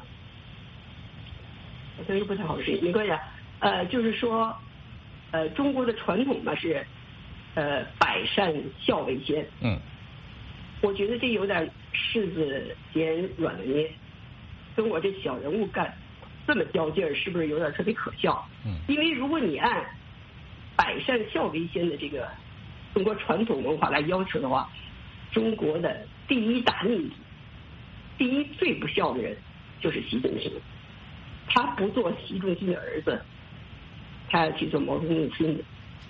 我这又不太好说，没关系。呃，就是说，呃，中国的传统嘛是，呃，百善孝为先。 嗯。 我觉得这有点柿子捡软了捏，跟我这小人物干这么较劲儿，是不是有点特别可笑？ 嗯。 因为如果你按百善孝为先的这个中国传统文化来要求的话，中国的第一大逆子、第一最不孝的人就是习近平。他不做习仲勋的儿子。他要去做毛泽东的孙子，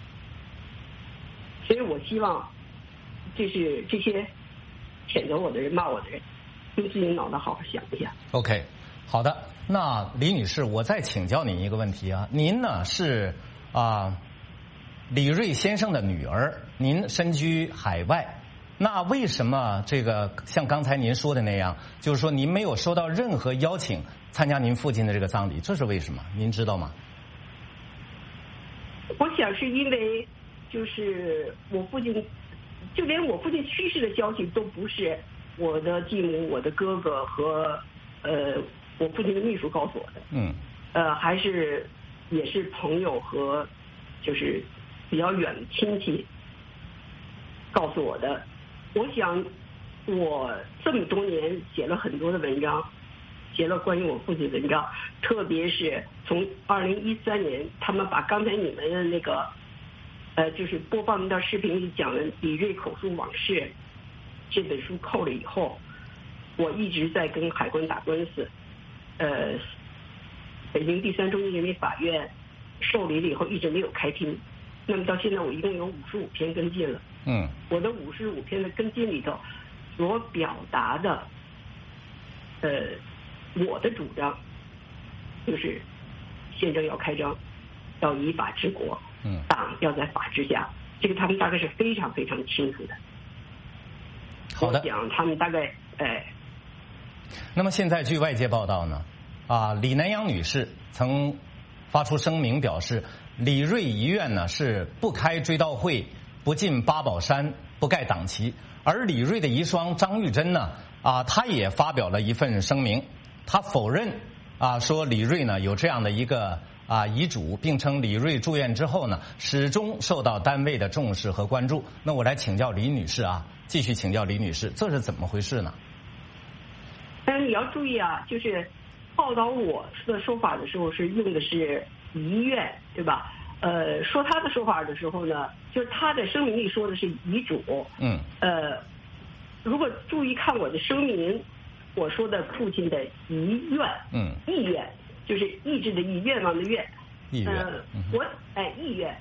所以我希望，这是这些谴责我的人、骂我的人，用自己脑袋好好想一想。 OK， 好的，那李女士，我再请教您一个问题啊，您呢是啊、呃、李瑞先生的女儿，您身居海外，那为什么这个像刚才您说的那样，就是说您没有收到任何邀请参加您父亲的这个葬礼，这是为什么？您知道吗？ 我想是因为，就是我父亲，就连我父亲去世的消息都不是我的继母、我的哥哥和呃我父亲的秘书告诉我的。 嗯。 呃，还是也是朋友和就是比较远的亲戚告诉我的。我想，我这么多年写了很多的文章。写了关于我父亲的文章，特别是从二零一三年，他们把刚才你们的那个，呃，就是播放那段视频里讲的李瑞口述往事这本书扣了以后，我一直在跟海关打官司，呃，北京第三中级人民法院受理了以后一直没有开庭，那么到现在我一共有五十五篇跟进了。 嗯。 我的五十五篇的跟进里头，所表达的，呃。我的主张就是宪政要开张，要依法治国， 嗯， 党要在法之下，这个他们大概是非常非常清楚的。 好的， 我讲他们大概哎。 那么现在据外界报道呢，啊，李南阳女士曾发出声明表示，李瑞遗愿呢是不开追悼会、不进八宝山、不盖党旗，而李瑞的遗孀张玉珍呢，啊，她也发表了一份声明。他否认啊，说李瑞呢有这样的一个啊遗嘱，并称李瑞住院之后呢，始终受到单位的重视和关注。那我来请教李女士啊，继续请教李女士，这是怎么回事呢？ 但是你要注意啊，就是报道我的说法的时候是用的是遗愿，对吧？呃，说他的说法的时候呢，就是他的声明里说的是遗嘱。 嗯。呃， 如果注意看我的声明。我说的父亲的遗愿， 嗯， 意愿就是意志的意，愿望的愿， 意愿。 呃，我哎意愿，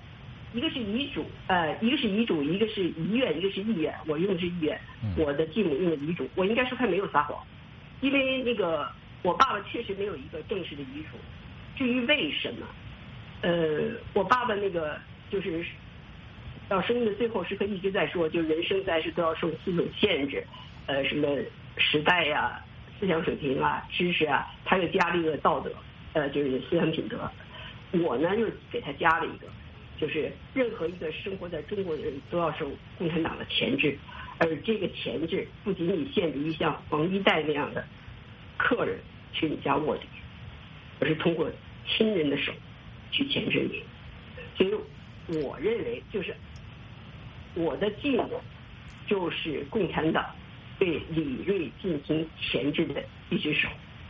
一个是遗嘱，呃，一个是遗嘱，一个是遗愿，一个是意愿。我用的是意愿，我的继母用的遗嘱。我应该说他没有撒谎，因为那个我爸爸确实没有一个正式的遗嘱。至于为什么，呃，我爸爸那个就是到生命的最后时刻一直在说，就人生在世都要受四种限制，呃，什么时代呀、啊、思想水平啊、知识啊，他又加了一个道德，呃，就是思想品德。我呢又给他加了一个，就是任何一个生活在中国的人都要受共产党的钳制，而这个钳制不仅仅限制于像黄一代那样的客人去你家卧底，而是通过亲人的手去钳制你。所以我认为，就是我的继母就是共产党对李瑞进行钳制的一只手。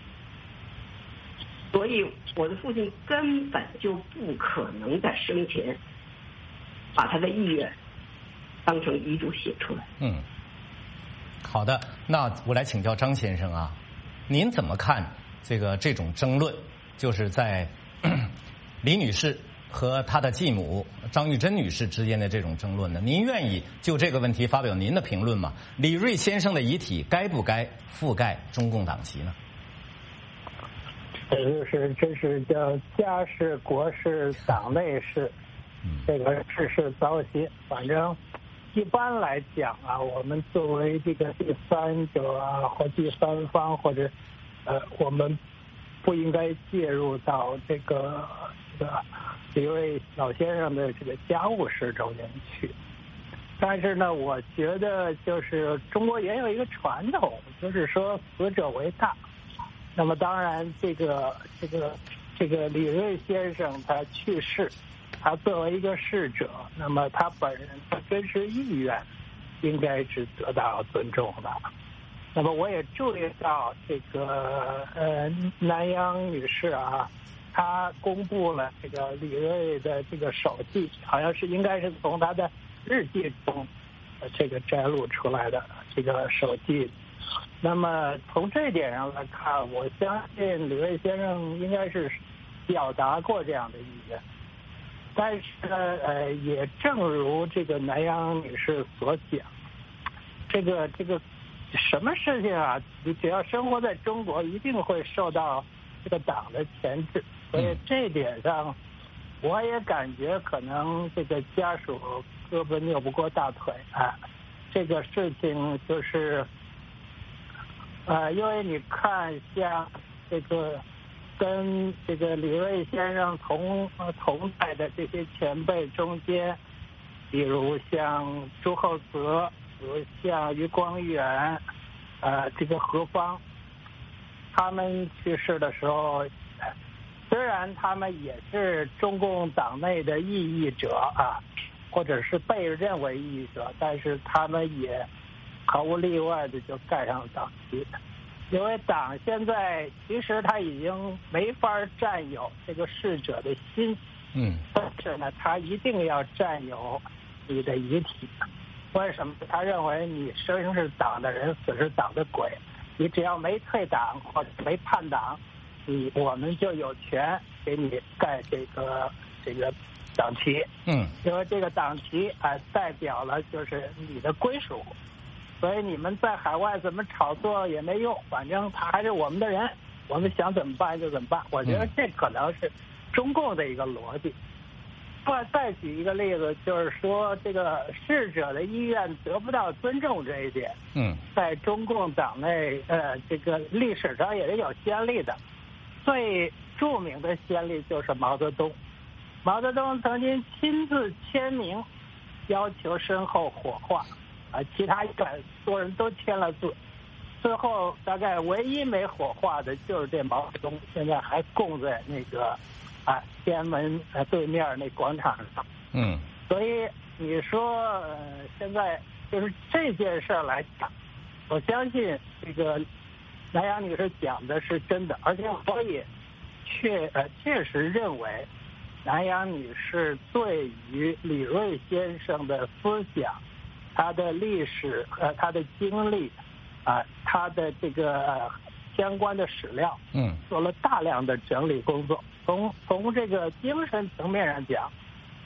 所以我的父亲根本就不可能在生前把他的意愿当成遗嘱写出来。 嗯，好的，那我来请教张先生啊，您怎么看这个这种争论，就是在李女士和她的继母张玉珍女士之间的这种争论呢？您愿意就这个问题发表您的评论吗？李瑞先生的遗体该不该覆盖中共党旗呢？ 这就是这是叫家事国事党内事，这个事事糟心。反正一般来讲啊，我们作为这个第三者啊或第三方，或者呃，我们不应该介入到这个这个李瑞老先生的这个家务事中间去。但是呢，我觉得就是中国也有一个传统，就是说死者为大。那么当然，这个这个这个李瑞先生他去世，他作为一个逝者，那么他本人的真实意愿应该是得到尊重的。那么我也注意到这个呃南洋女士啊，她公布了这个李瑞的这个手记，好像是应该是从她的日记中呃这个摘录出来的这个手记。那么从这点上来看，我相信李瑞先生应该是表达过这样的意愿。但是呢，呃，也正如这个南洋女士所讲，这个这个什么事情啊，你只要生活在中国，一定会受到这个党的钳制。所以这一点上，我也感觉可能这个家属胳膊扭不过大腿啊。这个事情就是。呃，因为你看，像这个跟这个李瑞先生同呃同代的这些前辈中间，比如像朱厚泽，比如像余光远，呃，这个何方，他们去世的时候，虽然他们也是中共党内的异议者啊，或者是被认为异议者，但是他们也毫无例外的就盖上了党旗，因为党现在其实他已经没法占有这个逝者的心，嗯，但是呢，他一定要占有你的遗体。为什么？他认为你生是党的人，死是党的鬼，你只要没退党或者没叛党，你我们就有权给你盖这个这个党旗，嗯，因为这个党旗啊、呃、代表了就是你的归属。所以你们在海外怎么炒作也没用，反正他还是我们的人，我们想怎么办就怎么办。我觉得这可能是中共的一个逻辑。再再举一个例子，就是说这个逝者的意愿得不到尊重这一点，嗯，在中共党内，呃，这个历史上也是有先例的。最著名的先例就是毛泽东，毛泽东曾经亲自签名要求身后火化。啊，其他一百多人都签了字，最后大概唯一没火化的就是这毛泽东，现在还供在那个啊天安门呃对面那广场上。嗯，所以你说呃现在就是这件事来讲，我相信这个南洋女士讲的是真的，而且我也确呃确实认为南洋女士对于李瑞先生的思想。他的历史呃，他的经历啊、呃，他的这个、呃、相关的史料，嗯，做了大量的整理工作。从从这个精神层面上讲，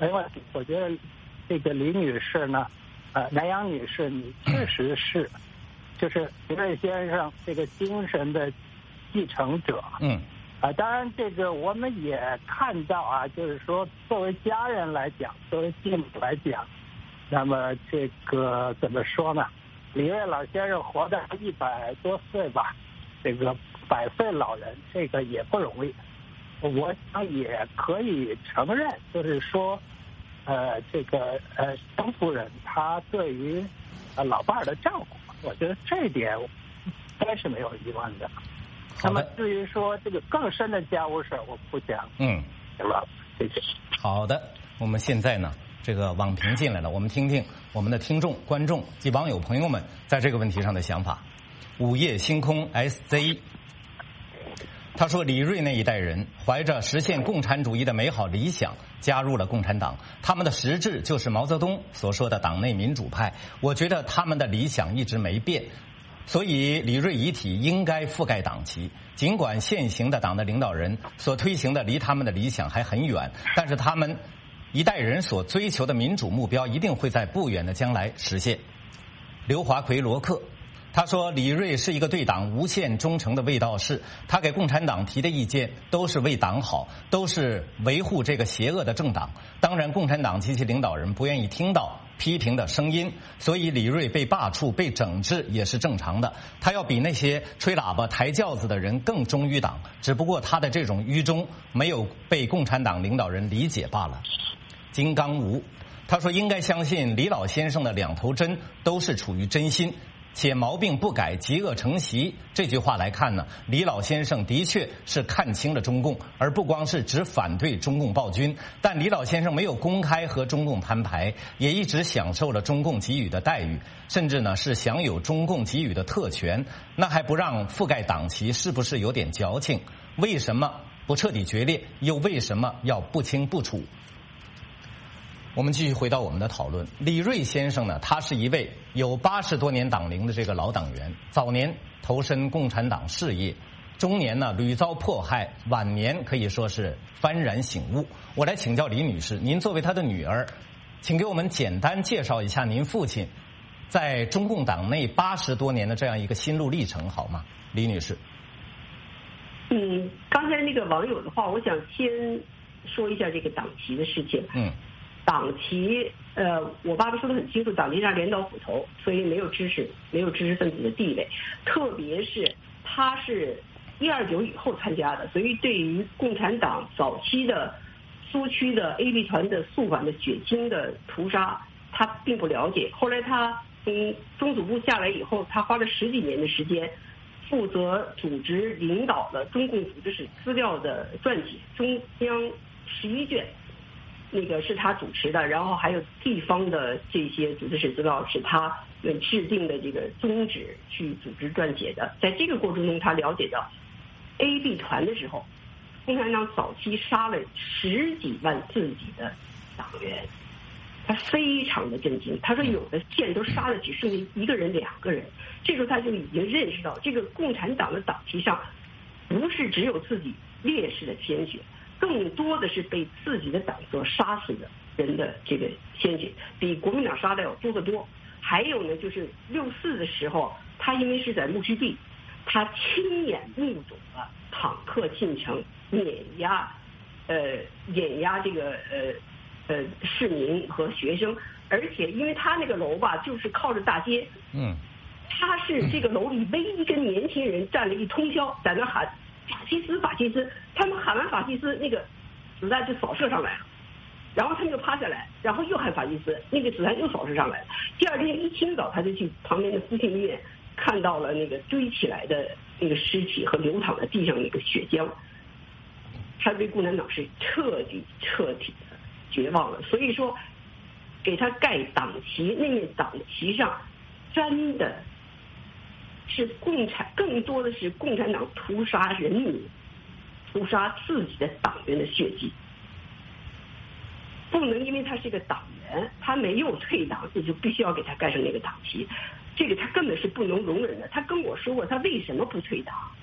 没问题。我觉得这个李女士呢，呃，南阳女士，你确实是，就是李瑞先生这个精神的继承者。 嗯。 啊，当然这个我们也看到啊，就是说作为家人来讲，作为继母来讲，那么这个怎么说呢？李瑞老先生活到一百多岁吧，这个百岁老人，这个也不容易。我想也可以承认，就是说，呃，这个呃，张夫人她对于呃老伴儿的照顾，我觉得这一点应该是没有疑问的。那么至于说这个更深的家务事，我不讲。 嗯， 行了，谢谢。 好的，我们现在呢，这个网评进来了，我们听听我们的听众、观众及网友朋友们在这个问题上的想法。午夜星空 S Z。他说，李瑞那一代人怀着实现共产主义的美好理想加入了共产党，他们的实质就是毛泽东所说的党内民主派。我觉得他们的理想一直没变，所以李瑞遗体应该覆盖党旗。尽管现行的党的领导人所推行的离他们的理想还很远，但是他们一代人所追求的民主目标一定会在不远的将来实现。刘华奎罗克他说，李瑞是一个对党无限忠诚的卫道士，他给共产党提的意见都是为党好，都是维护这个邪恶的政党。当然共产党及其领导人不愿意听到批评的声音，所以李瑞被罢黜被整治也是正常的。他要比那些吹喇叭抬轿子的人更忠于党，只不过他的这种愚忠没有被共产党领导人理解罢了。金刚吴他说，应该相信李老先生的两头针都是出于真心，且毛病不改，嫉恶成习。这句话来看呢，李老先生的确是看清了中共，而不光是只反对中共暴君。但李老先生没有公开和中共摊牌，也一直享受了中共给予的待遇，甚至呢是享有中共给予的特权。那还不让覆盖党旗，是不是有点矫情？为什么不彻底决裂？又为什么要不清不楚？我们继续回到我们的讨论。李瑞先生呢，他是一位有八十多年党龄的这个老党员，早年投身共产党事业，中年呢屡遭迫害，晚年可以说是幡然醒悟。我来请教李女士，您作为他的女儿，请给我们简单介绍一下您父亲在中共党内八十多年的这样一个心路历程好吗？李女士。 嗯，刚才那个网友的话，我想先说一下这个党旗的事情。 嗯。 党旗，呃，我爸爸说得很清楚，党旗上镰刀斧头，所以没有知识，没有知识分子的地位。特别是他是一二九以后参加的，所以对于共产党早期的苏区的 A B 团的肃反的血腥的屠杀，他并不了解。后来他从中组部下来以后，他花了十几年的时间，负责组织领导了中共组织史资料的撰写，中央十一卷。那个是他主持的，然后还有地方的这些组织史资料是他制定的这个宗旨去组织撰写的。在这个过程中，他了解到 A B 团的时候，共产党早期杀了十几万自己的党员，他非常的震惊。他说有的县都杀了只剩下一个人、两个人。这时候他就已经认识到，这个共产党的党旗上不是只有自己烈士的鲜血，更多的是被自己的党所杀死的人的这个鲜血，比国民党杀的要多得多。还有呢，就是六四的时候，他因为是在木樨地，他亲眼目睹了坦克进城碾压，呃，碾压这个呃呃市民和学生，而且因为他那个楼吧，就是靠着大街， 嗯， 他是这个楼里唯一跟年轻人站了一通宵，在那喊法西斯法西斯，他们喊完法西斯，那个子弹就扫射上来了，然后他们就趴下来，然后又喊法西斯，那个子弹又扫射上来了。第二天一清早，他就去旁边的福庆医院，看到了那个堆起来的那个尸体和流淌在地上那个血浆，他对共产党是彻底彻底的绝望了。所以说，给他盖党旗，那面党旗上沾的是共产，更多的是共产党屠杀人民、屠杀自己的党员的血迹。不能因为他是个党员，他没有退党，你就必须要给他盖上那个党旗，这个他根本是不能容忍的。他跟我说过，他为什么不退党？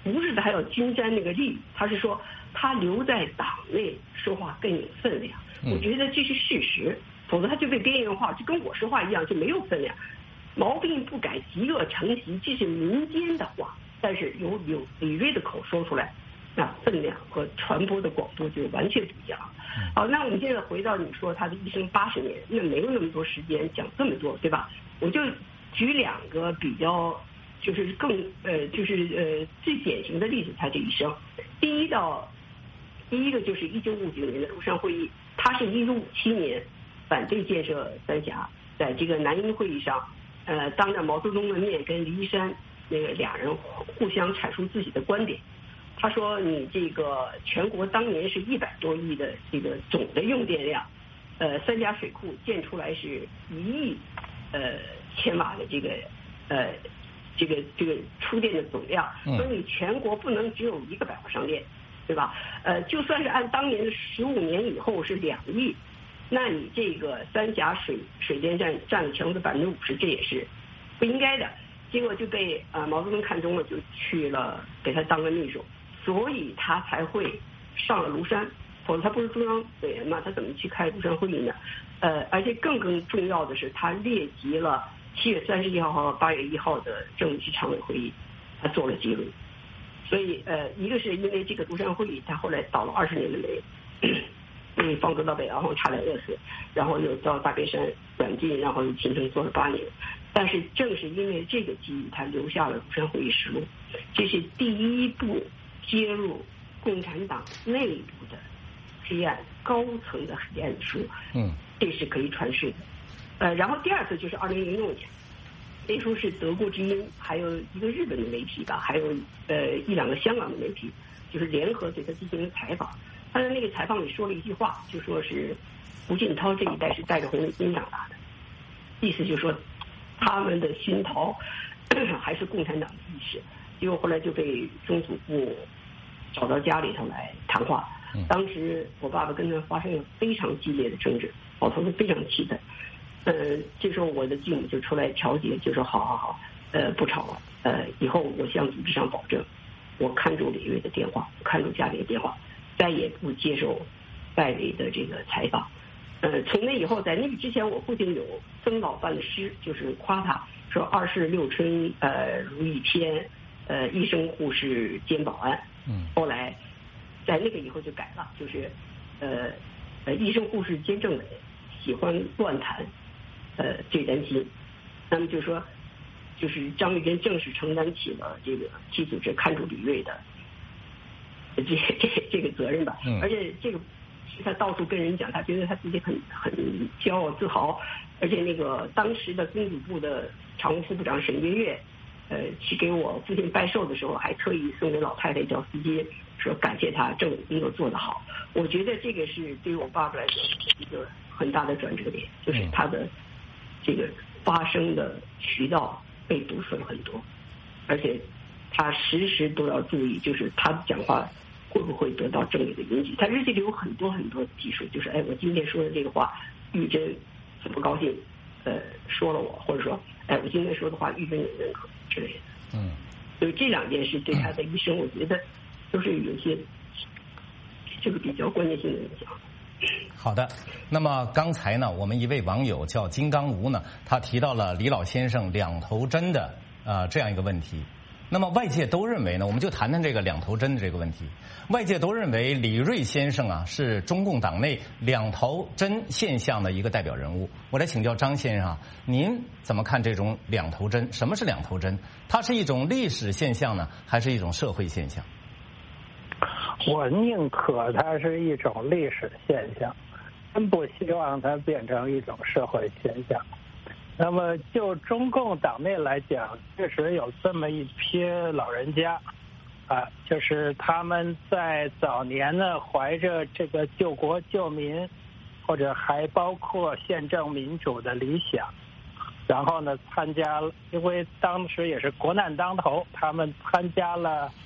不是他要均沾那个利益，他是说他留在党内说话更有分量。我觉得这是事实，否则他就被边缘化，就跟我说话一样就没有分量。毛病不改，极恶成习，这是民间的话，但是由有李锐的口说出来，那分量和传播的广度就完全不一样。好，那我们现在回到你说他的一生八十年，那没有那么多时间讲这么多，对吧？我就举两个比较，就是更呃，就是呃最典型的例子，他这一生。第一到第一个就是一九五九年的庐山会议，他是一九五七年反对建设三峡，在这个南音会议上，呃，当着毛泽东的面跟李一山那个俩人互相阐述自己的观点。他说：“你这个全国当年是一百多亿的这个总的用电量，呃，三峡水库建出来是一亿呃千瓦的这个呃这个这个出电的总量，所以你全国不能只有一个百货商店，对吧？呃，就算是按当年的十五年以后是两亿，那你这个三峡水水电站占了全国的百分之五十，这也是不应该的。结果就被呃毛泽东看中了，就去了给他当了秘书。”所以他才会上了庐山，否则他不是中央委员嘛，他怎么去开庐山会议呢？呃，而且更更重要的是，他列席了七月三十一号和八月一号的政治局常委会议，他做了记录。所以呃，一个是因为这个庐山会议，他后来倒了二十年的霉，被放逐到北洋后差点饿死，然后又到大别山软禁，然后又秦城做了八年。但是正是因为这个记忆，他留下了庐山会议实录，这是第一部揭露共产党内部的黑暗、高层的黑暗书，嗯，这是可以传世的。呃，然后第二次就是二零零六年，那时候是德国之音，还有一个日本的媒体吧，还有呃一两个香港的媒体，就是联合对他进行了采访。他在那个采访里说了一句话，就说是胡锦涛这一代是带着红领巾长大的，意思就是说他们的熏陶还是共产党的意识。结果后来就被中组部找到家里头来谈话。当时我爸爸跟他发生了非常激烈的争执，老头子非常气愤。呃，这时候我的继母就出来调解，就说好好好，呃，不吵了。呃，以后我向组织上保证，我看住李锐的电话，看住家里的电话，再也不接受外围的这个采访。呃，从那以后，在那个之前，我父亲有曾老伴的诗，就是夸他说二世六春呃如一天。呃，医生、护士兼保安。嗯。后来，在那个以后就改了，就是呃呃，医生、护士兼政委，喜欢乱谈，呃，最担心。那么就说，就是张玉珍正式承担起了这个替组织看住李锐的这这这个责任吧。嗯。而且这个他到处跟人讲，他觉得他自己很很骄傲自豪，而且那个当时的公组部的常务副部长沈月月。呃，去给我父亲拜寿的时候，还特意送给老太太一条丝巾，说感谢他政委工作做得好。我觉得这个是对于我爸爸来讲一个很大的转折点，就是他的这个发声的渠道被堵死了很多，而且他时时都要注意，就是他讲话会不会得到政委的允许。他日记里有很多很多记述，就是哎，我今天说的这个话，玉珍很不高兴，呃，说了我，或者说哎，我今天说的话，玉珍有认可。之类的，嗯，所以这两件事对他的一生，我觉得都是有些这个比较关键性的影响。 好的，那么刚才呢，我们一位网友叫金刚吴呢，他提到了李老先生两头针的呃这样一个问题。那么外界都认为呢，我们就谈谈这个两头针的这个问题。外界都认为李锐先生啊是中共党内两头针现象的一个代表人物。我来请教张先生啊，您怎么看这种两头针？什么是两头针？它是一种历史现象呢，还是一种社会现象？ 我宁可它是一种历史现象，真不希望它变成一种社会现象。那么就中共党内来讲，确实有这么一批老人家啊，就是他们在早年呢怀着这个救国救民，或者还包括宪政民主的理想，然后呢参加，因为当时也是国难当头，他们参加了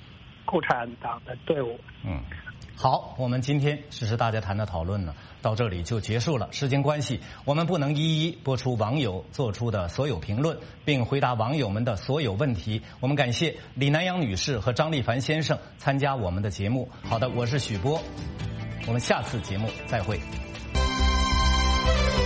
共产党的队伍。 嗯。好，我们今天时事大家谈的讨论呢，到这里就结束了。时间关系，我们不能一一播出网友做出的所有评论，并回答网友们的所有问题。我们感谢李南阳女士和张立凡先生参加我们的节目。好的，我是许波，我们下次节目再会。